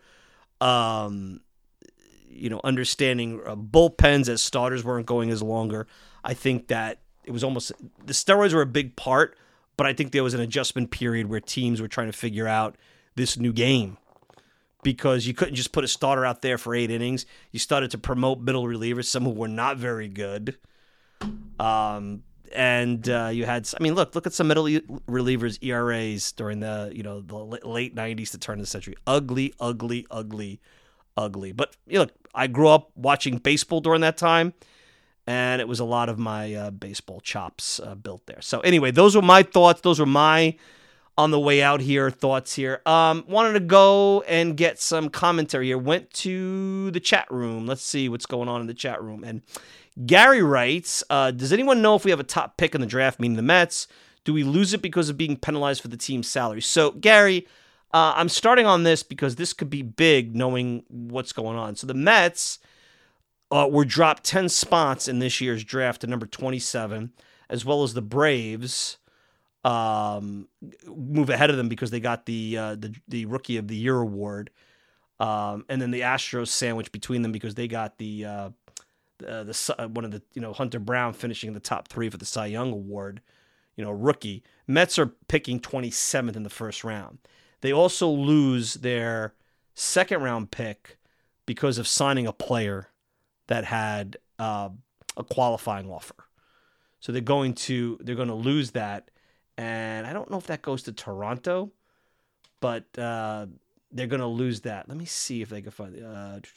understanding bullpens as starters weren't going as longer. I think that it was almost the steroids were a big part, but I think there was an adjustment period where teams were trying to figure out this new game because you couldn't just put a starter out there for 8 innings. You started to promote middle relievers, some who were not very good. And you had, look at some middle relievers ERAs during the late 90s to turn of the century. Ugly. But look, I grew up watching baseball during that time, and it was a lot of my baseball chops built there. So anyway, those were my thoughts. Those were my on the way out here thoughts here. Wanted to go and get some commentary here. Went to the chat room. Let's see what's going on in the chat room. And Gary writes, does anyone know if we have a top pick in the draft, meaning the Mets? Do we lose it because of being penalized for the team's salary? So Gary, I'm starting on this because this could be big knowing what's going on. So the Mets were dropped 10 spots in this year's draft to number 27, as well as the Braves move ahead of them because they got the Rookie of the Year award, and then the Astros sandwich between them because they got the one of the Hunter Brown finishing in the top 3 for the Cy Young award, rookie. Mets are picking 27th in the first round. They also lose their second round pick because of signing a player that had a qualifying offer. So they're going to lose that, and I don't know if that goes to Toronto, but they're going to lose that. Let me see if they can find it.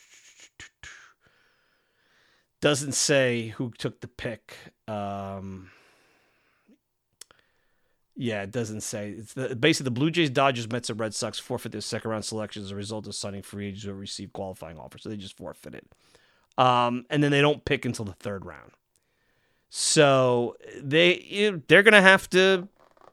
Doesn't say who took the pick. Yeah, it doesn't say. It's basically the Blue Jays, Dodgers, Mets, and Red Sox forfeit their second round selections as a result of signing free agents who receive qualifying offers. So they just forfeit it. And then they don't pick until the third round. So they're going to have to,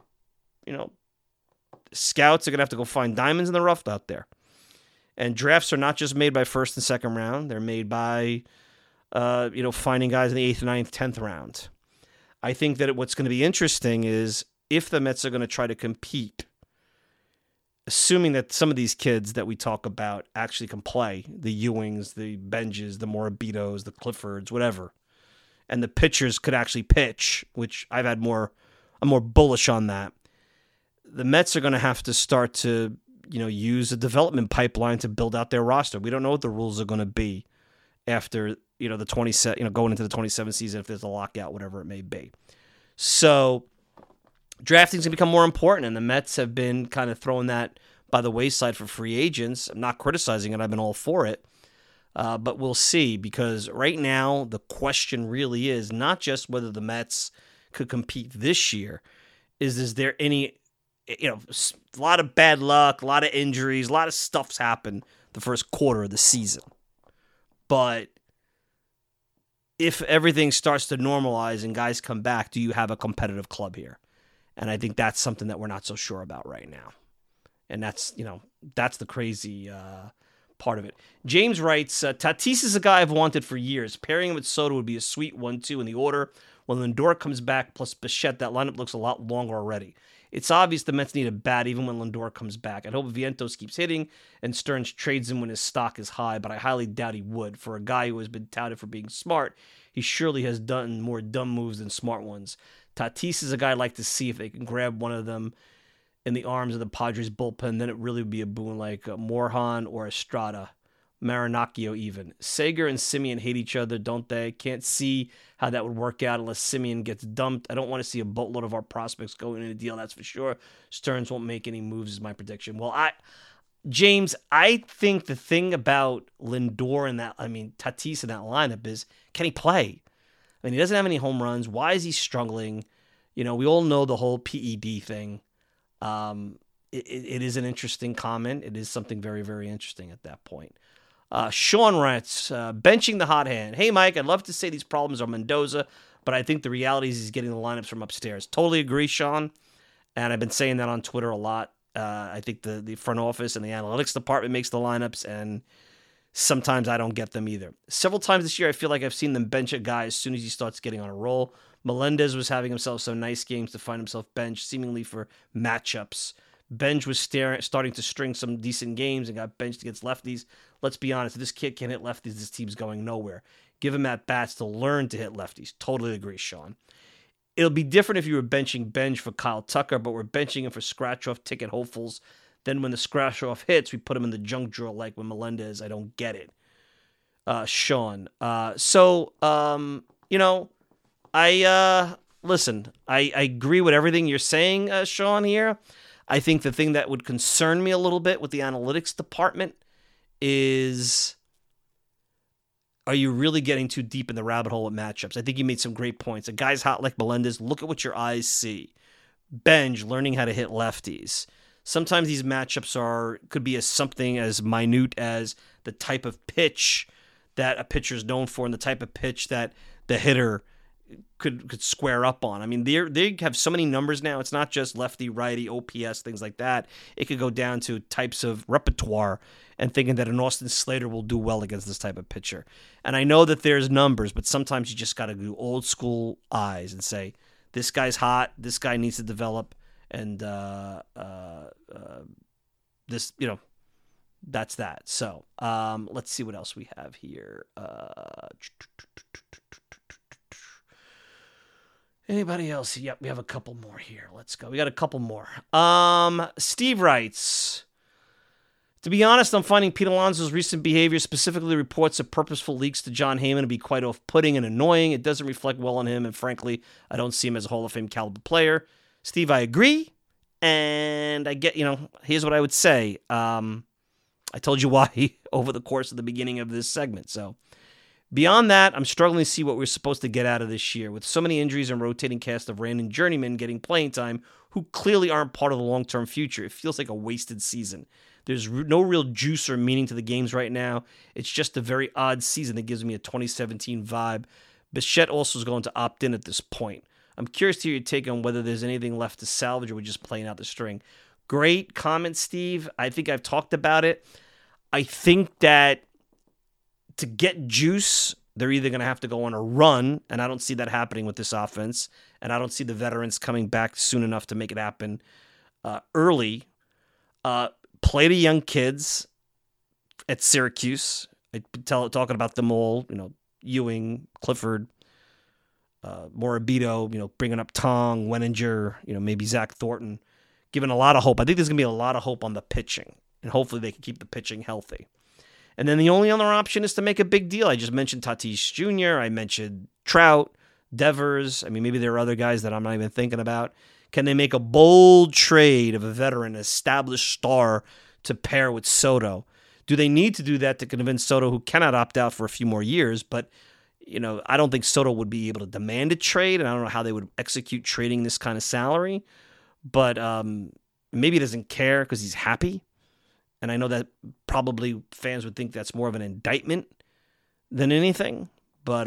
scouts are going to have to go find diamonds in the rough out there. And drafts are not just made by first and second round. They're made by, finding guys in the 8th, 9th, 10th round. I think that what's going to be interesting is if the Mets are going to try to compete, assuming that some of these kids that we talk about actually can play, the Ewings, the Benjes, the Morabitos, the Cliffords, whatever, and the pitchers could actually pitch, which I'm more bullish on that. The Mets are going to have to start to, use a development pipeline to build out their roster. We don't know what the rules are going to be after, the going into the 27th season, if there's a lockout, whatever it may be. So drafting's going to become more important, and the Mets have been kind of throwing that by the wayside for free agents. I'm not criticizing it. I've been all for it. But we'll see, because right now the question really is not just whether the Mets could compete this year. Is there any, a lot of bad luck, a lot of injuries, a lot of stuff's happened the first quarter of the season. But if everything starts to normalize and guys come back, do you have a competitive club here? And I think that's something that we're not so sure about right now. And that's the crazy part of it. James writes, Tatis is a guy I've wanted for years. Pairing him with Soto would be a sweet 1-2 in the order. When Lindor comes back plus Bichette, that lineup looks a lot longer already. It's obvious the Mets need a bat even when Lindor comes back. I hope Vientos keeps hitting and Stearns trades him when his stock is high, but I highly doubt he would. For a guy who has been touted for being smart, he surely has done more dumb moves than smart ones. Tatis is a guy I'd like to see if they can grab one of them in the arms of the Padres bullpen. Then it really would be a boon like Morejon or Estrada. Marinaccio even. Sager and Simeon hate each other, don't they? Can't see how that would work out unless Simeon gets dumped. I don't want to see a boatload of our prospects going in a deal, that's for sure. Stearns won't make any moves is my prediction. Well, James, I think the thing about Lindor and Tatis in that lineup is, can he play? He doesn't have any home runs. Why is he struggling? We all know the whole PED thing. It is an interesting comment. It is something very, very interesting at that point. Sean writes, benching the hot hand. Hey, Mike, I'd love to say these problems are Mendoza, but I think the reality is he's getting the lineups from upstairs. Totally agree, Sean. And I've been saying that on Twitter a lot. I think the front office and the analytics department makes the lineups, and sometimes I don't get them either. Several times this year, I feel like I've seen them bench a guy as soon as he starts getting on a roll. Melendez was having himself some nice games to find himself benched, seemingly for matchups. Benj was starting to string some decent games and got benched against lefties. Let's be honest, if this kid can't hit lefties, this team's going nowhere. Give him at-bats to learn to hit lefties. Totally agree, Sean. It'll be different if you were benching Benj for Kyle Tucker, but we're benching him for scratch-off ticket hopefuls. Then when the scratch-off hits, we put him in the junk drawer like with Melendez. I don't get it. Sean. Listen, I agree with everything you're saying, Sean, here. I think the thing that would concern me a little bit with the analytics department is, are you really getting too deep in the rabbit hole with matchups? I think you made some great points. A guy's hot like Melendez, look at what your eyes see. Benj, learning how to hit lefties. Sometimes these matchups could be as something as minute as the type of pitch that a pitcher is known for and the type of pitch that the hitter could square up on. I mean, they have so many numbers now. It's not just lefty, righty, OPS, things like that. It could go down to types of repertoire and thinking that an Austin Slater will do well against this type of pitcher. And I know that there's numbers, but sometimes you just got to do old school eyes and say, this guy's hot, this guy needs to develop, and this, that's that. So let's see what else we have here. Anybody else? Yep, we have a couple more here. Let's go. We got a couple more. Steve writes, to be honest, I'm finding Pete Alonso's recent behavior, specifically reports of purposeful leaks to John Heyman, to be quite off-putting and annoying. It doesn't reflect well on him, and frankly, I don't see him as a Hall of Fame caliber player. Steve, I agree, and I get, here's what I would say. I told you why over the course of the beginning of this segment, so beyond that, I'm struggling to see what we're supposed to get out of this year. With so many injuries and rotating cast of random journeymen getting playing time who clearly aren't part of the long-term future, it feels like a wasted season. There's no real juice or meaning to the games right now. It's just a very odd season that gives me a 2017 vibe. Bichette also is going to opt in at this point. I'm curious to hear your take on whether there's anything left to salvage or we're just playing out the string. Great comment, Steve. I think I've talked about it. I think that to get juice, they're either going to have to go on a run, and I don't see that happening with this offense, and I don't see the veterans coming back soon enough to make it happen early. Play the young kids at Syracuse. Talking about them all, Ewing, Clifford, Morabito, bringing up Tong, Wenninger, maybe Zach Thornton, giving a lot of hope. I think there's going to be a lot of hope on the pitching, and hopefully they can keep the pitching healthy. And then the only other option is to make a big deal. I just mentioned Tatis Jr., I mentioned Trout, Devers. I mean, maybe there are other guys that I'm not even thinking about. Can they make a bold trade of a veteran, established star to pair with Soto? Do they need to do that to convince Soto, who cannot opt out for a few more years? But, I don't think Soto would be able to demand a trade, and I don't know how they would execute trading this kind of salary. But maybe he doesn't care because he's happy. And I know that probably fans would think that's more of an indictment than anything. But,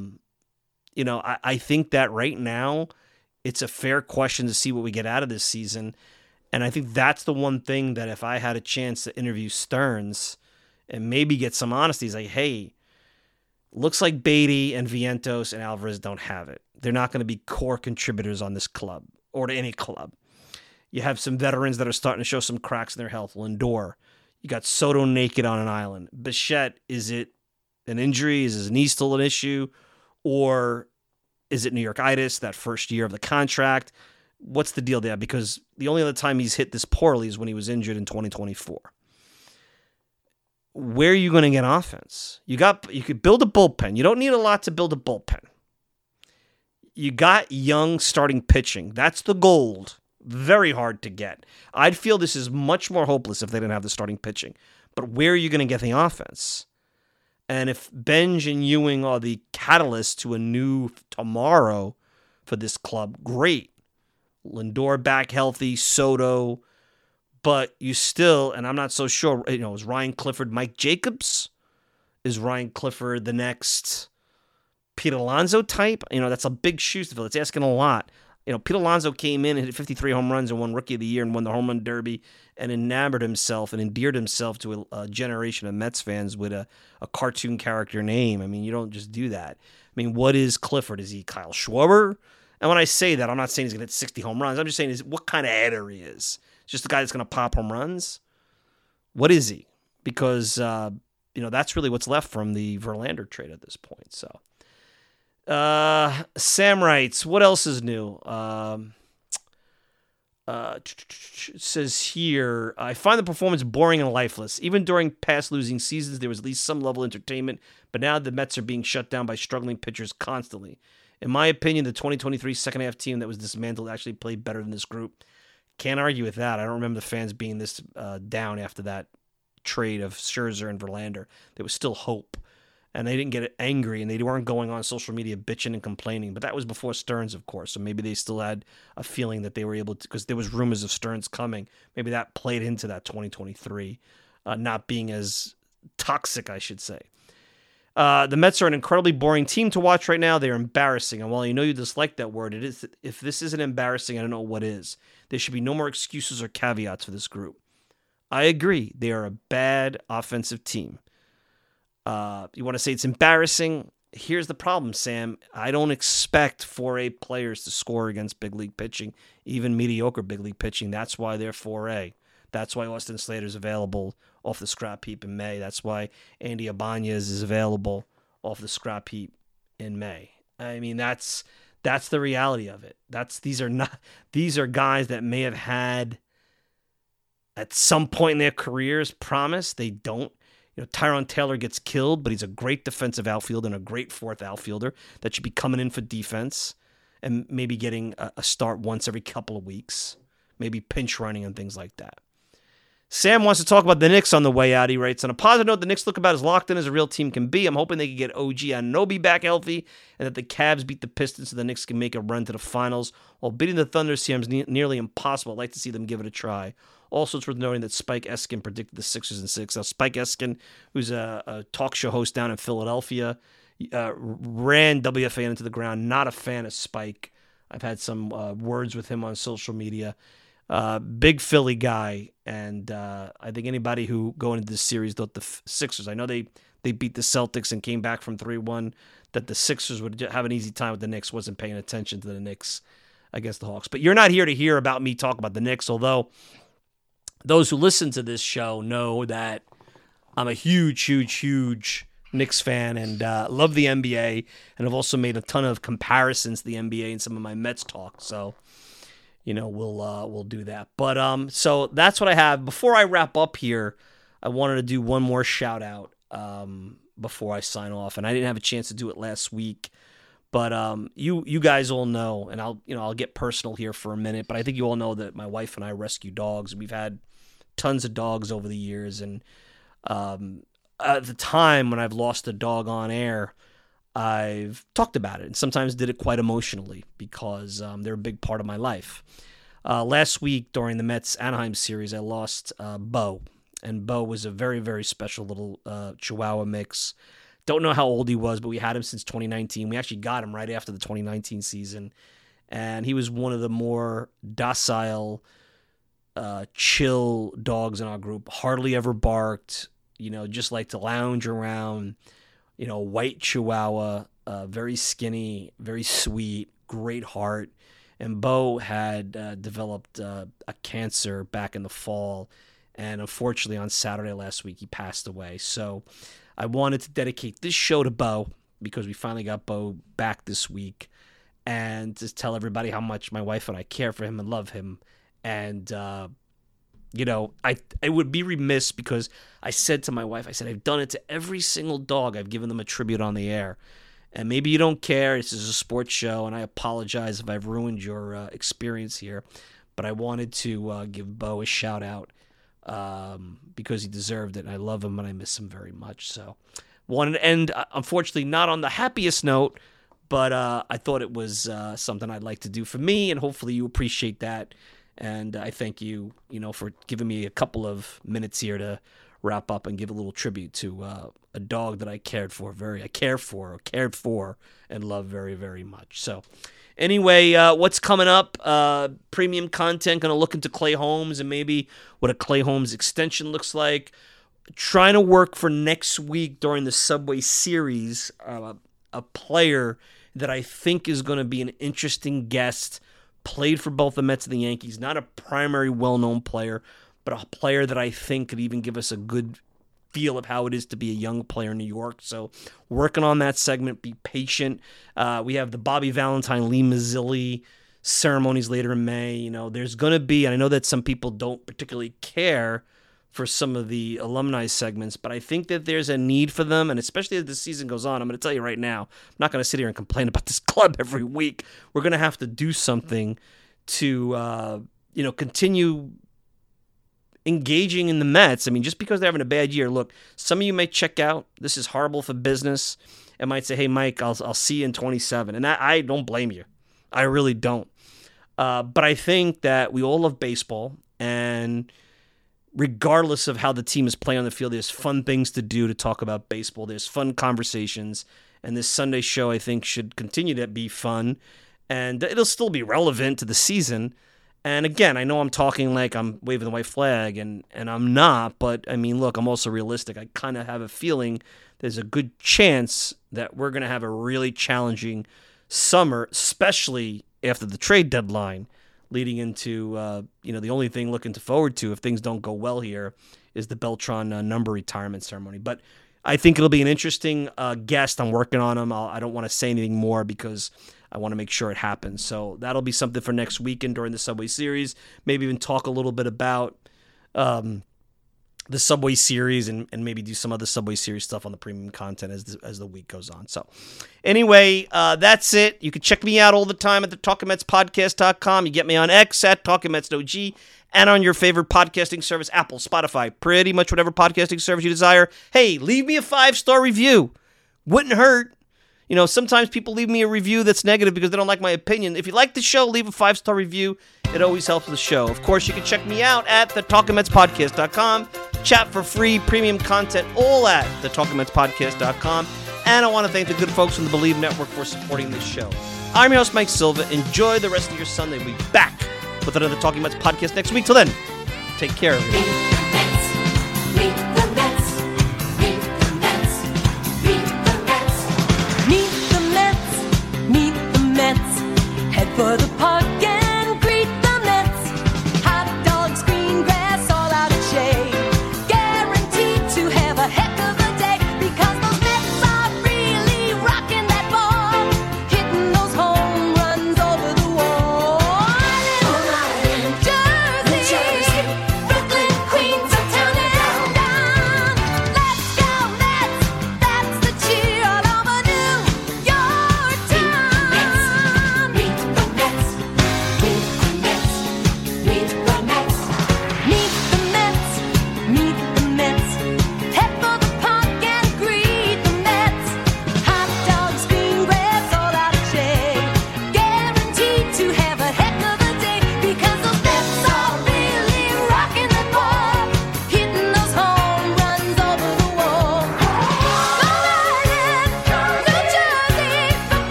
I think that right now it's a fair question to see what we get out of this season. And I think that's the one thing that if I had a chance to interview Stearns and maybe get some honesty, is like, hey, looks like Beatty and Vientos and Alvarez don't have it. They're not going to be core contributors on this club or to any club. You have some veterans that are starting to show some cracks in their health. Lindor. You got Soto naked on an island. Bichette, is it an injury? Is his knee still an issue? Or is it New York-itis, that first year of the contract? What's the deal there? Because the only other time he's hit this poorly is when he was injured in 2024. Where are you going to get offense? You could build a bullpen. You don't need a lot to build a bullpen. You got young starting pitching. That's the gold. Very hard to get. I'd feel this is much more hopeless if they didn't have the starting pitching. But where are you going to get the offense? And if Benj and Ewing are the catalyst to a new tomorrow for this club, great. Lindor back healthy, Soto, but you still, and I'm not so sure, is Ryan Clifford Mike Jacobs? Is Ryan Clifford the next Pete Alonso type? That's a big shoes to fill. It's asking a lot. Pete Alonso came in and hit 53 home runs and won Rookie of the Year and won the Home Run Derby and endeared himself to a generation of Mets fans with a cartoon character name. I mean, you don't just do that. I mean, what is Clifford? Is he Kyle Schwarber? And when I say that, I'm not saying he's going to hit 60 home runs. I'm just saying what kind of hitter he is. Just the guy that's going to pop home runs? What is he? Because, that's really what's left from the Verlander trade at this point, so. Sam writes, what else is new? It says here, I find the performance boring and lifeless. Even during past losing seasons, there was at least some level of entertainment, but now the Mets are being shut down by struggling pitchers constantly. In my opinion, the 2023 second half team that was dismantled actually played better than this group. Can't argue with that. I don't remember the fans being this down after that trade of Scherzer and Verlander. There was still hope. and they didn't get angry, and they weren't going on social media bitching and complaining. But that was before Stearns, of course, so maybe they still had a feeling that they were able to, because there was rumors of Stearns coming. Maybe that played into that 2023 not being as toxic, I should say. The Mets are an incredibly boring team to watch right now. They're embarrassing. And while you know you dislike that word, it is. If this isn't embarrassing, I don't know what is. There should be no more excuses or caveats for this group. I agree. They are a bad offensive team. You want to say it's embarrassing? Here's the problem, Sam. I don't expect 4A players to score against big league pitching, even mediocre big league pitching. That's why they're 4A. That's why Austin Slater's available off the scrap heap in May. That's why Andy Ibanez is available off the scrap heap in May. I mean, that's the reality of it. These are guys that may have had at some point in their careers promise. They don't. Tyrone Taylor gets killed, but he's a great defensive outfielder and a great fourth outfielder that should be coming in for defense and maybe getting a start once every couple of weeks, maybe pinch running and things like that. Sam wants to talk about the Knicks on the way out. He writes, on a positive note, the Knicks look about as locked in as a real team can be. I'm hoping they can get OG Anunoby back healthy and that the Cavs beat the Pistons so the Knicks can make a run to the finals. While beating the Thunder seems nearly impossible, I'd like to see them give it a try. Also, it's worth noting that Spike Eskin predicted the Sixers in 6. Now, Spike Eskin, who's a talk show host down in Philadelphia, ran WFAN into the ground. Not a fan of Spike. I've had some words with him on social media. Big Philly guy, and I think anybody who going into this series thought the Sixers, I know they beat the Celtics and came back from 3-1, that the Sixers would have an easy time with the Knicks, wasn't paying attention to the Knicks against the Hawks. But you're not here to hear about me talk about the Knicks, although those who listen to this show know that I'm a huge Knicks fan and love the NBA, and I've also made a ton of comparisons to the NBA in some of my Mets talk, so we'll do that. But so that's what I have. Before I wrap up here, I wanted to do one more shout out before I sign off, and I didn't have a chance to do it last week. But you guys all know, and I'll get personal here for a minute, but I think you all know that my wife and I rescue dogs. We've had tons of dogs over the years, and at the time when I've lost a dog on air, I've talked about it and sometimes did it quite emotionally because they're a big part of my life. Last week during the Mets Anaheim series, I lost Bo, and Bo was a very, very special little Chihuahua mix. Don't know how old he was, but we had him since 2019. We actually got him right after the 2019 season, and he was one of the more docile, chill dogs in our group. Hardly ever barked, just like to lounge around. White Chihuahua, very skinny, very sweet, great heart. And Bo had developed a cancer back in the fall. And unfortunately, on Saturday last week, he passed away. So I wanted to dedicate this show to Bo because we finally got Bo back this week. And just tell everybody how much my wife and I care for him and love him. And, I would be remiss because I said to my wife, I've done it to every single dog. I've given them a tribute on the air. And maybe you don't care. This is a sports show, and I apologize if I've ruined your experience here. But I wanted to give Bo a shout out because he deserved it. And I love him, and I miss him very much. So wanted to end, unfortunately, not on the happiest note, but I thought it was something I'd like to do for me, and hopefully you appreciate that. And I thank you, for giving me a couple of minutes here to wrap up and give a little tribute to a dog that I cared for, and love very, very much. So anyway, what's coming up? Premium content, going to look into Clay Holmes and maybe what a Clay Holmes extension looks like. Trying to work for next week during the Subway Series, a player that I think is going to be an interesting guest. Played for both the Mets and the Yankees. Not a primary well-known player, but a player that I think could even give us a good feel of how it is to be a young player in New York. So working on that segment. Be patient. We have the Bobby Valentine, Lee Mazzilli ceremonies later in May. There's going to be, and I know that some people don't particularly care for some of the alumni segments, but I think that there's a need for them, and especially as the season goes on, I'm going to tell you right now, I'm not going to sit here and complain about this club every week. We're going to have to do something to, continue engaging in the Mets. I mean, just because they're having a bad year, look, some of you may check out. This is horrible for business. And might say, hey, Mike, I'll see you in 27. And I don't blame you. I really don't. But I think that we all love baseball. And regardless of how the team is playing on the field, there's fun things to do to talk about baseball. There's fun conversations. And this Sunday show, I think, should continue to be fun. And it'll still be relevant to the season. And again, I know I'm talking like I'm waving the white flag, and I'm not. But, I mean, look, I'm also realistic. I kind of have a feeling there's a good chance that we're going to have a really challenging summer, especially after the trade deadline, leading into, the only thing looking forward to if things don't go well here is the Beltran number retirement ceremony. But I think it'll be an interesting guest. I'm working on him. I don't want to say anything more because I want to make sure it happens. So that'll be something for next weekend during the Subway Series. Maybe even talk a little bit about the Subway Series and maybe do some other Subway Series stuff on the premium content as the week goes on. So anyway, that's it. You can check me out all the time at the TalkingMetsPodcast.com. You get me on X at TalkingMetsOG and on your favorite podcasting service, Apple, Spotify, pretty much whatever podcasting service you desire. Hey, leave me a 5-star review. Wouldn't hurt. Sometimes people leave me a review that's negative because they don't like my opinion. If you like the show, leave a 5-star review. It always helps the show. Of course, you can check me out at thetalkingmetspodcast.com. Chat for free, premium content, all at thetalkingmetspodcast.com. And I want to thank the good folks from the Believe Network for supporting this show. I'm your host, Mike Silva. Enjoy the rest of your Sunday. We'll be back with another Talking Mets podcast next week. Till then, take care, everybody.